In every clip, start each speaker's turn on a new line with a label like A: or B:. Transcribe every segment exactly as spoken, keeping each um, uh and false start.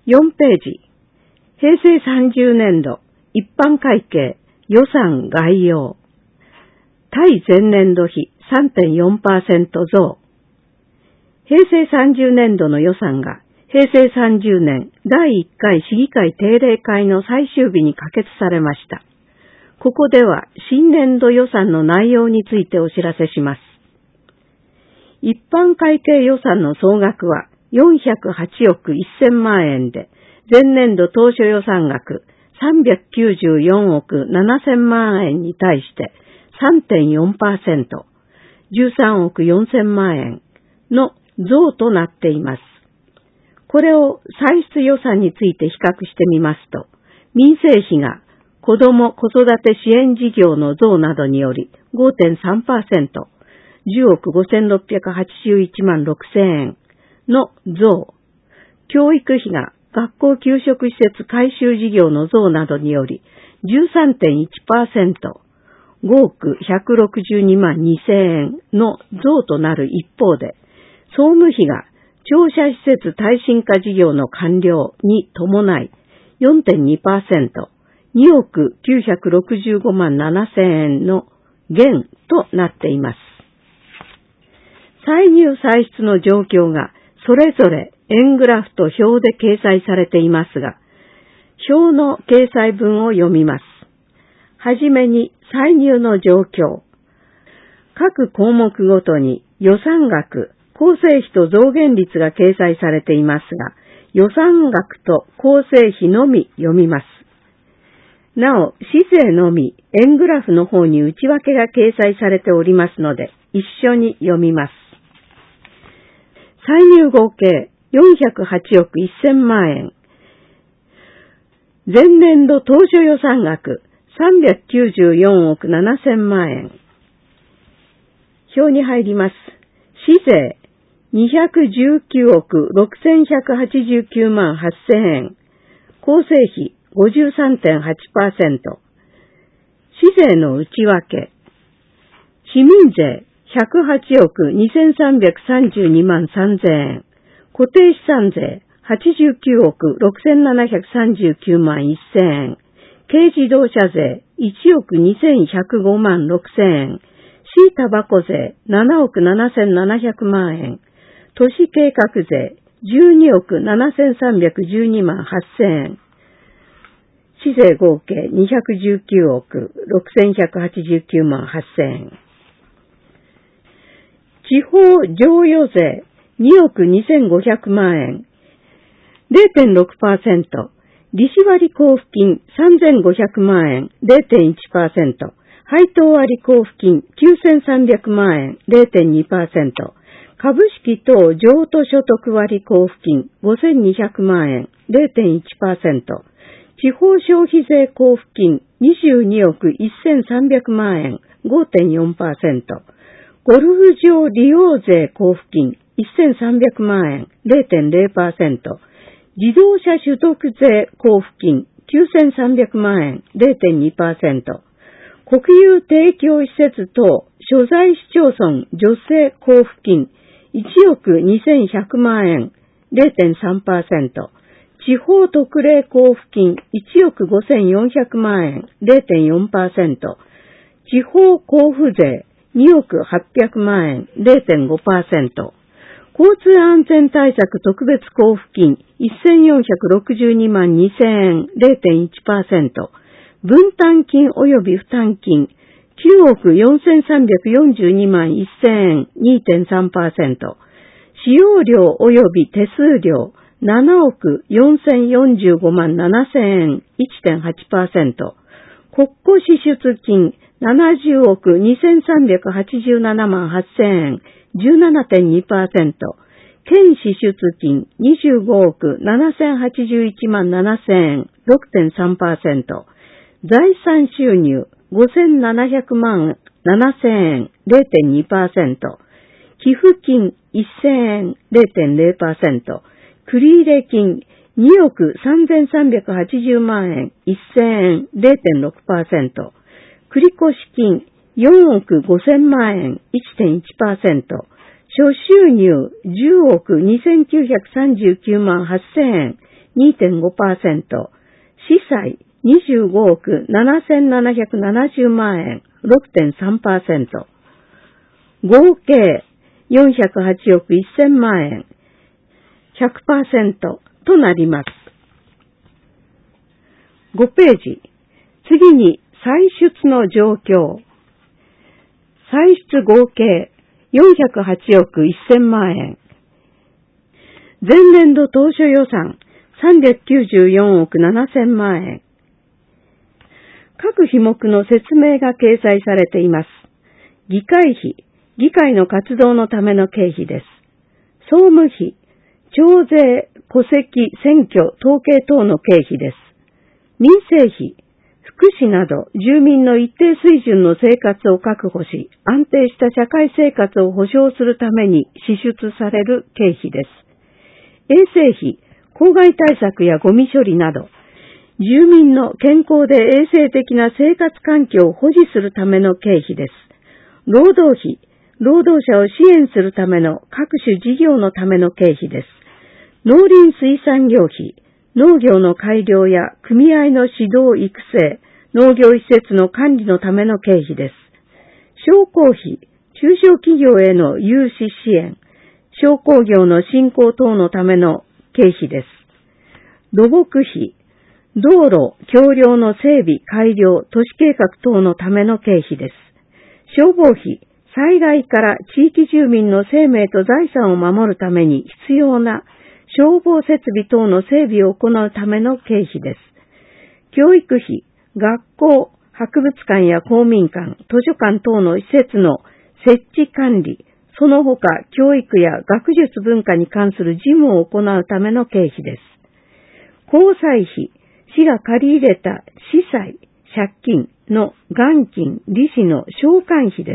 A: よんページ、平成さんじゅうねんど一般会計予算概要。対前年度比 さんてんよんパーセント 増。平成さんじゅうねんどの予算が平成さんじゅうねんだいいっかい市議会定例会の最終日に可決されました。ここでは新年度予算の内容についてお知らせします。一般会計予算の総額はよんひゃくはちおくせんまんえんで、前年度当初予算額さんびゃくきゅうじゅうよんおくななせんまんえんに対して さんてんよんパーセント、じゅうさんおくよんせんまんえんの増となっています。これを歳出予算について比較してみますと、民生費が子ども・子育て支援事業の増などにより ごてんさんパーセント、じゅうおくごせんろっぴゃくはちじゅういちまんろくせんえんの増、教育費が学校給食施設改修事業の増などにより じゅうさんてんいちパーセント、ごおくひゃくろくじゅうにまんにせんえんの増となる一方で、総務費が庁舎施設耐震化事業の完了に伴い よんてんにパーセント、におくきゅうひゃくろくじゅうごまんななせんえんの減となっています。歳入歳出の状況がそれぞれ円グラフと表で掲載されていますが、表の掲載文を読みます。はじめに歳入の状況。各項目ごとに予算額、構成費と増減率が掲載されていますが、予算額と構成費のみ読みます。なお、市税のみ円グラフの方に内訳が掲載されておりますので、一緒に読みます。歳入合計よんひゃくはちおくせんまんえん。前年度当初予算額さんびゃくきゅうじゅうよんおくななせんまんえん。表に入ります。市税にひゃくじゅうきゅうおくろくせんひゃくはちじゅうきゅうまんはっせんえん。構成費 ごじゅうさんてんはちパーセント。市税の内訳。市民税ひゃくはちおくにせんさんびゃくさんじゅうにまんさんぜんえん。固定資産税はちじゅうきゅうおくろくせんななひゃくさんじゅうきゅうまんせんえん。軽自動車税いちおくにせんひゃくごまんろくせんえん。市タバコ税ななおくななせんななひゃくまんえん。都市計画税じゅうにおくななせんさんびゃくじゅうにまんはっせんえん。市税合計にひゃくじゅうきゅうおくろくせんひゃくはちじゅうきゅうまんはっせんえん。地方譲与税におくにせんごひゃくまんえん。れいてんろくパーセント。利子割交付金さんぜんごひゃくまんえん。れいてんいちパーセント。配当割交付金きゅうせんさんびゃくまんえん。れいてんにパーセント。株式等譲渡所得割交付金ごせんにひゃくまんえん。れいてんいちパーセント。地方消費税交付金にじゅうにおくせんさんびゃくまんえん。ごてんよんパーセント。ゴルフ場利用税交付金せんさんびゃくまんえん。れいてんれいパーセント。自動車所得税交付金きゅうせんさんびゃくまんえん。れいてんにパーセント。国有提供施設等所在市町村助成交付金いちおくにせんひゃくまんえん。れいてんさんパーセント。地方特例交付金いちおくごせんよんひゃくまんえん。れいてんよんパーセント。地方交付税におくはっぴゃくまんえん。れいてんごパーセント。交通安全対策特別交付金せんよんひゃくろくじゅうにまんにせんえん。れいてんいちパーセント。分担金及び負担金きゅうおくよんせんさんびゃくよんじゅうにまんせんえん。にてんさんパーセント。使用料及び手数料ななおくよんせんよんじゅうごまんななせんえん。いちてんはちパーセント。国庫支出金ななじゅうおくにせんさんびゃくはちじゅうななまんはっせんえん。じゅうななてんにパーセント。県支出金にじゅうごおくななせんはちじゅういちまんななせんえん。ろくてんさんパーセント。財産収入ごせんななひゃくまんななせんえん。れいてんにパーセント。寄付金せんえん。れいてんれいパーセント。繰入金におくさんぜんさんびゃくはちじゅうまんえん。せんえん。れいてんろくパーセント。繰越金よんおくごせんまんえん。いちてんいちパーセント。諸収入じゅうおくにせんきゅうひゃくさんじゅうきゅうまんはっせんえん。 にてんごパーセント、司祭にじゅうごおくななせんななひゃくななじゅうまんえん ろくてんさんパーセント、合計よんひゃくはちおくせんまんえん ひゃくパーセント となります。ごページ、次に歳出の状況。歳出合計よんひゃくはちおくせんまんえん。前年度当初予算さんびゃくきゅうじゅうよんおくななせんまんえん。各費目の説明が掲載されています。議会費、議会の活動のための経費です。総務費、徴税、戸籍、選挙、統計等の経費です。民生費、福祉など住民の一定水準の生活を確保し、安定した社会生活を保障するために支出される経費です。衛生費、公害対策やゴミ処理など、住民の健康で衛生的な生活環境を保持するための経費です。労働費、労働者を支援するための各種事業のための経費です。農林水産業費、農業の改良や組合の指導育成、農業施設の管理のための経費です。商工費、中小企業への融資支援、商工業の振興等のための経費です。土木費、道路、橋梁の整備、改良、都市計画等のための経費です。消防費、災害から地域住民の生命と財産を守るために必要な消防設備等の整備を行うための経費です。教育費、学校、博物館や公民館、図書館等の施設の設置管理、その他教育や学術文化に関する事務を行うための経費です。公債費、市が借り入れた司債、借金の元金、利子の償還費です。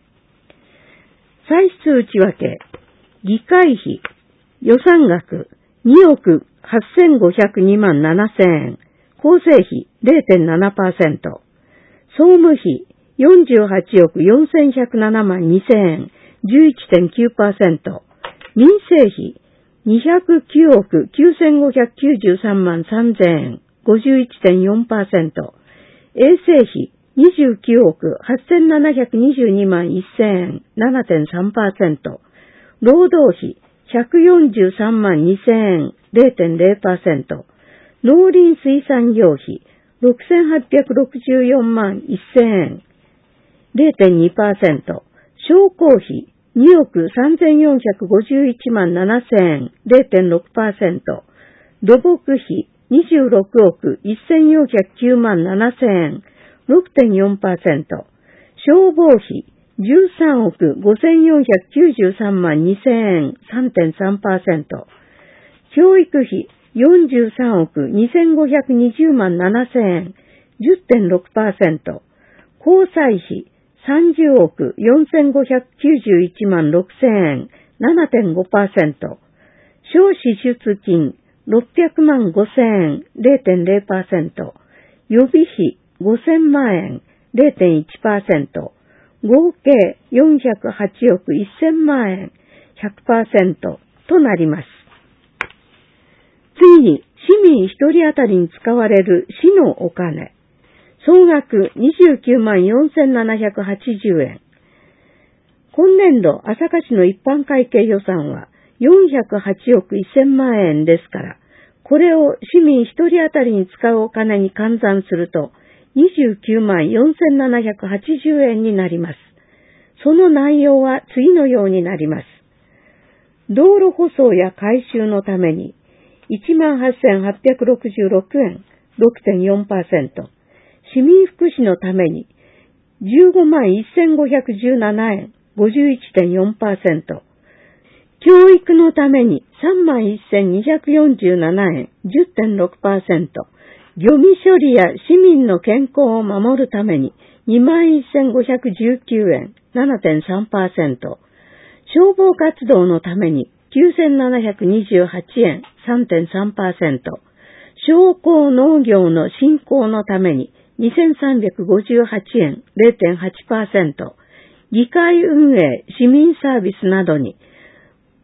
A: 歳出内訳、議会費、予算額におくはっせんごひゃくにまんななせんえん、構成費 れいてんななパーセント、総務費よんじゅうはちおくよんせんひゃくななまんにせんえん、じゅういちてんきゅうパーセント、民生費にひゃくきゅうおくきゅうせんごひゃくきゅうじゅうさんまんさんぜんえん、ごじゅういちてんよんパーセント、衛生費にじゅうきゅうおくはっせんななひゃくにじゅうにまんせんえん、ななてんさんパーセント、労働費ひゃくよんじゅうさんまんにせんえん、れいてんれいパーセント、農林水産業費ろくせんはっぴゃくろくじゅうよんまんせんえん、れいてんにパーセント、商工費におくさんぜんよんひゃくごじゅういちまんななせんえん、れいてんろくパーセント、土木費にじゅうろくおくせんよんひゃくきゅうまんななせんえん、ろくてんよんパーセント、消防費じゅうさんおくごせんよんひゃくきゅうじゅうさんまんにせんえん、さんてんさんパーセント、教育費よんじゅうさんおくにせんごひゃくにじゅうまんななせんえん、じゅってんろくパーセント、公債費さんじゅうおくよんせんごひゃくきゅうじゅういちまんろくせんえん、ななてんごパーセント、小支出金ろっぴゃくまんごせんえん、れいてんれいパーセント、予備費ごせんまんえん、れいてんいちパーセント、合計よんひゃくはちおくせんまんえん、ひゃくパーセント となります。次に、市民一人当たりに使われる市のお金。総額にじゅうきゅうまんよんせんななひゃくはちじゅうえん。今年度、朝霞市の一般会計予算はよんひゃくはちおくせんまんえんですから、これを市民一人当たりに使うお金に換算すると、にじゅうきゅうまんよんせんななひゃくはちじゅうえんになります。その内容は次のようになります。道路舗装や改修のために、いちまんはっせんはっぴゃくろくじゅうろくえん、ろくてんよんパーセント。市民福祉のために、じゅうごまんせんごひゃくじゅうななえん、ごじゅういちてんよんパーセント。教育のためにさんまんせんにひゃくよんじゅうななえん、じゅってんろくパーセント。ゴミ処理や市民の健康を守るためににまんせんごひゃくじゅうきゅうえん、ななてんさんパーセント。消防活動のためにきゅうせんななひゃくにじゅうはちえん、さんてんさんパーセント。商工農業の振興のためににせんさんびゃくごじゅうはちえん、れいてんはちパーセント。議会運営、市民サービスなどに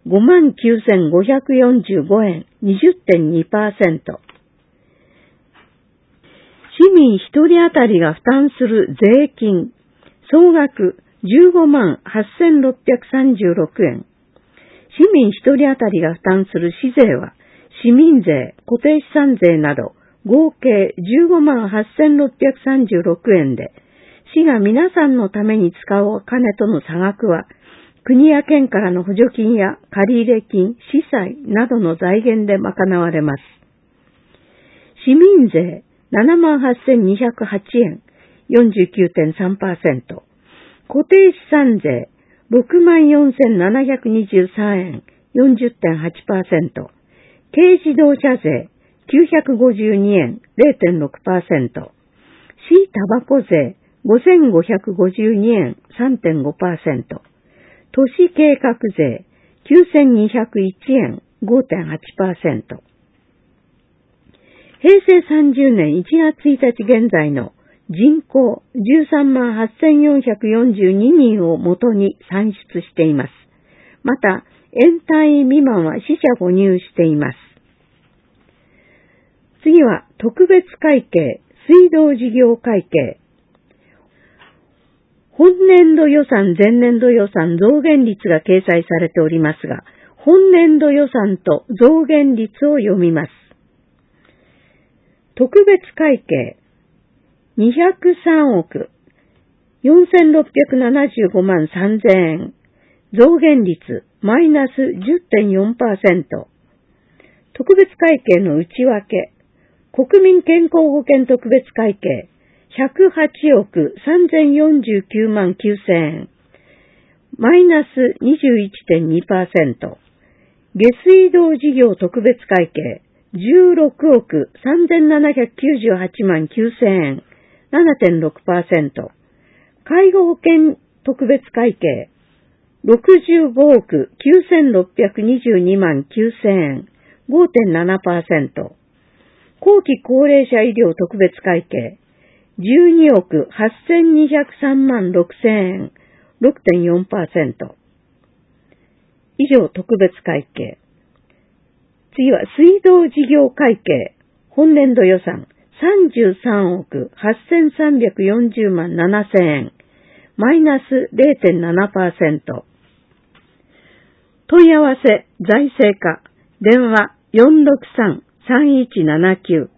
A: ごまんきゅうせんごひゃくよんじゅうごえん にじゅってんにパーセント。市民一人当たりが負担する税金、総額じゅうごまんはっせんろっぴゃくさんじゅうろくえん。市民一人当たりが負担する市税は、市民税、固定資産税など、合計じゅうごまんはっせんろっぴゃくさんじゅうろくえんで、市が皆さんのために使うお金との差額は、国や県からの補助金や借入金、司債などの財源で賄われます。市民税ななまんはっせんにひゃくはちえん、よんじゅうきゅうてんさんパーセント。固定資産税ろくまんよんせんななひゃくにじゅうさんえん、よんじゅってんはちパーセント。軽自動車税きゅうひゃくごじゅうにえん、れいてんろくパーセント。市タバコ税ごせんごひゃくごじゅうにえん、さんてんごパーセント。都市計画税きゅうせんにひゃくいちえん、ごてんはちパーセント。平成さんじゅうねんいちがつついたち現在の人口じゅうさんまんはっせんよんひゃくよんじゅうににんをもとに算出しています。また、円単位未満は死者誤入しています。次は、特別会計、水道事業会計。本年度予算、前年度予算、増減率が掲載されておりますが、本年度予算と増減率を読みます。特別会計、にひゃくさんおくよんせんろっぴゃくななじゅうごまんさんぜんえん。増減率、マイナス じゅってんよんパーセント。特別会計の内訳、国民健康保険特別会計、ひゃくはちおくさんぜんよんじゅうきゅうまんきゅうせんえん。マイナス にじゅういってんにパーセント。下水道事業特別会計、じゅうろくおくさんぜんななひゃくきゅうじゅうはちまんきゅうせんえん。ななてんろくパーセント。介護保険特別会計、ろくじゅうごおくきゅうせんろっぴゃくにじゅうにまんきゅうせんえん。ごてんななパーセント。後期高齢者医療特別会計、じゅうにおくはっせんにひゃくさんまんろくせんえん。ろくてんよんパーセント。以上、特別会計。次は水道事業会計、本年度予算さんじゅうさんおくはっせんさんびゃくよんじゅうまんななせんえん、マイナス れいてんななパーセント。問い合わせ、財政課、電話 よんろくさん さんいちななきゅう